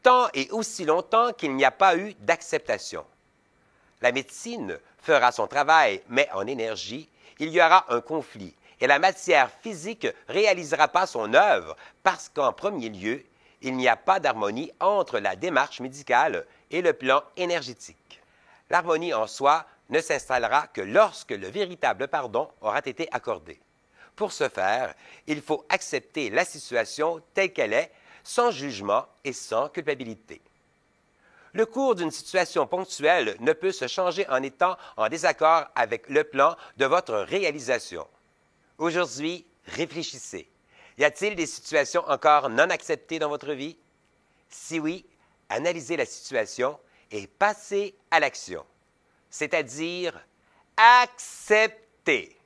tant et aussi longtemps qu'il n'y a pas eu d'acceptation. La médecine fera son travail, mais en énergie, il y aura un conflit et la matière physique ne réalisera pas son œuvre parce qu'en premier lieu, il n'y a pas d'harmonie entre la démarche médicale et le plan énergétique. L'harmonie en soi ne s'installera que lorsque le véritable pardon aura été accordé. Pour ce faire, il faut accepter la situation telle qu'elle est, sans jugement et sans culpabilité. Le cours d'une situation ponctuelle ne peut se changer en étant en désaccord avec le plan de votre réalisation. Aujourd'hui, réfléchissez. Y a-t-il des situations encore non acceptées dans votre vie? Si oui, analysez la situation et passez à l'action, c'est-à-dire accepter.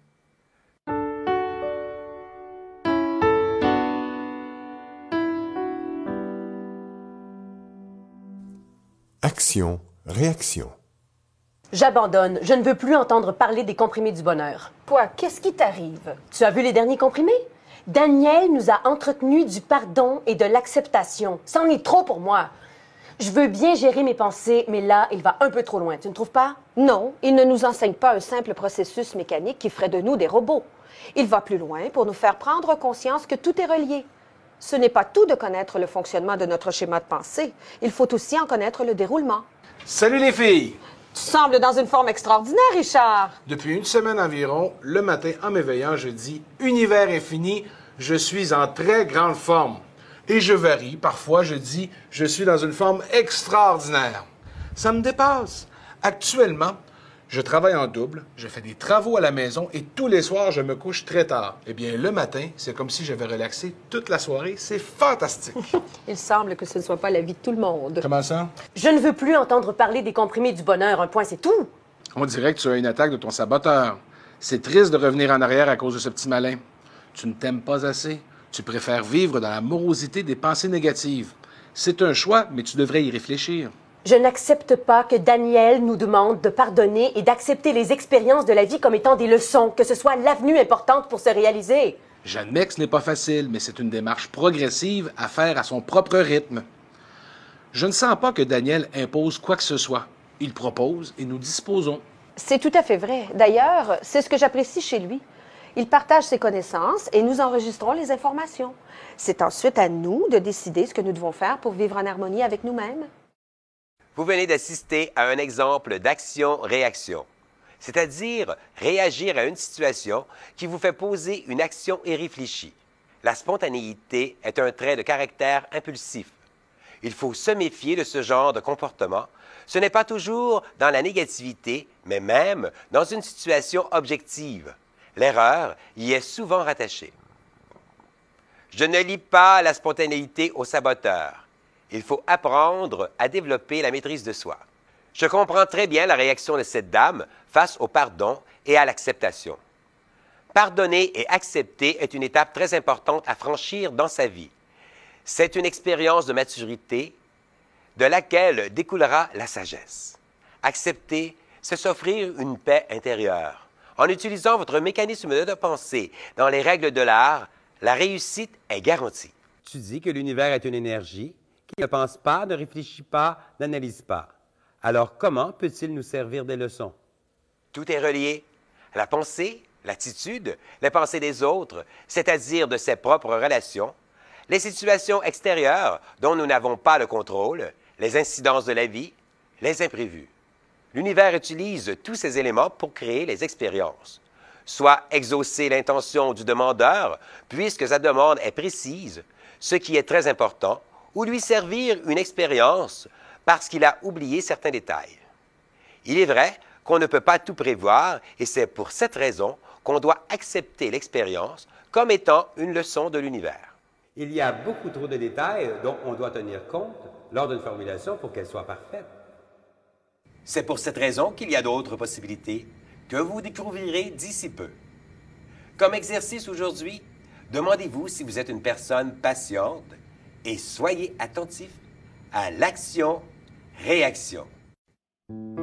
Action, réaction. J'abandonne. Je ne veux plus entendre parler des comprimés du bonheur. Quoi? Qu'est-ce qui t'arrive? Tu as vu les derniers comprimés? Daniel nous a entretenus du pardon et de l'acceptation. Ça en est trop pour moi. Je veux bien gérer mes pensées, mais là, il va un peu trop loin. Tu ne trouves pas? Non, il ne nous enseigne pas un simple processus mécanique qui ferait de nous des robots. Il va plus loin pour nous faire prendre conscience que tout est relié. Ce n'est pas tout de connaître le fonctionnement de notre schéma de pensée. Il faut aussi en connaître le déroulement. Salut les filles! Tu sembles dans une forme extraordinaire, Richard. Depuis une semaine environ, le matin, en m'éveillant, je dis « Univers infini, je suis en très grande forme ». Et je varie. Parfois, je dis « Je suis dans une forme extraordinaire ». Ça me dépasse. Actuellement, je travaille en double, je fais des travaux à la maison et tous les soirs, je me couche très tard. Eh bien, le matin, c'est comme si j'avais relaxé toute la soirée. C'est fantastique. Il semble que ce ne soit pas la vie de tout le monde. Comment ça? Je ne veux plus entendre parler des comprimés du bonheur. Un point, c'est tout. On dirait que tu as une attaque de ton saboteur. C'est triste de revenir en arrière à cause de ce petit malin. Tu ne t'aimes pas assez. Tu préfères vivre dans la morosité des pensées négatives. C'est un choix, mais tu devrais y réfléchir. Je n'accepte pas que Daniel nous demande de pardonner et d'accepter les expériences de la vie comme étant des leçons, que ce soit l'avenue importante pour se réaliser. J'admets que ce n'est pas facile, mais c'est une démarche progressive à faire à son propre rythme. Je ne sens pas que Daniel impose quoi que ce soit. Il propose et nous disposons. C'est tout à fait vrai. D'ailleurs, c'est ce que j'apprécie chez lui. Il partage ses connaissances et nous enregistrons les informations. C'est ensuite à nous de décider ce que nous devons faire pour vivre en harmonie avec nous-mêmes. Vous venez d'assister à un exemple d'action-réaction, c'est-à-dire réagir à une situation qui vous fait poser une action irréfléchie. La spontanéité est un trait de caractère impulsif. Il faut se méfier de ce genre de comportement. Ce n'est pas toujours dans la négativité, mais même dans une situation objective. L'erreur y est souvent rattachée. Je ne lie pas la spontanéité au saboteur. Il faut apprendre à développer la maîtrise de soi. Je comprends très bien la réaction de cette dame face au pardon et à l'acceptation. Pardonner et accepter est une étape très importante à franchir dans sa vie. C'est une expérience de maturité de laquelle découlera la sagesse. Accepter, c'est s'offrir une paix intérieure. En utilisant votre mécanisme de pensée dans les règles de l'art, la réussite est garantie. Tu dis que l'univers est une énergie qui ne pense pas, ne réfléchit pas, n'analyse pas. Alors comment peut-il nous servir des leçons? Tout est relié. La pensée, l'attitude, les pensées des autres, c'est-à-dire de ses propres relations, les situations extérieures dont nous n'avons pas le contrôle, les incidences de la vie, les imprévus. L'univers utilise tous ces éléments pour créer les expériences. Soit exaucer l'intention du demandeur, puisque sa demande est précise, ce qui est très important, ou lui servir une expérience parce qu'il a oublié certains détails. Il est vrai qu'on ne peut pas tout prévoir et c'est pour cette raison qu'on doit accepter l'expérience comme étant une leçon de l'univers. Il y a beaucoup trop de détails dont on doit tenir compte lors d'une formulation pour qu'elle soit parfaite. C'est pour cette raison qu'il y a d'autres possibilités que vous découvrirez d'ici peu. Comme exercice aujourd'hui, demandez-vous si vous êtes une personne patiente et soyez attentif à l'action-réaction.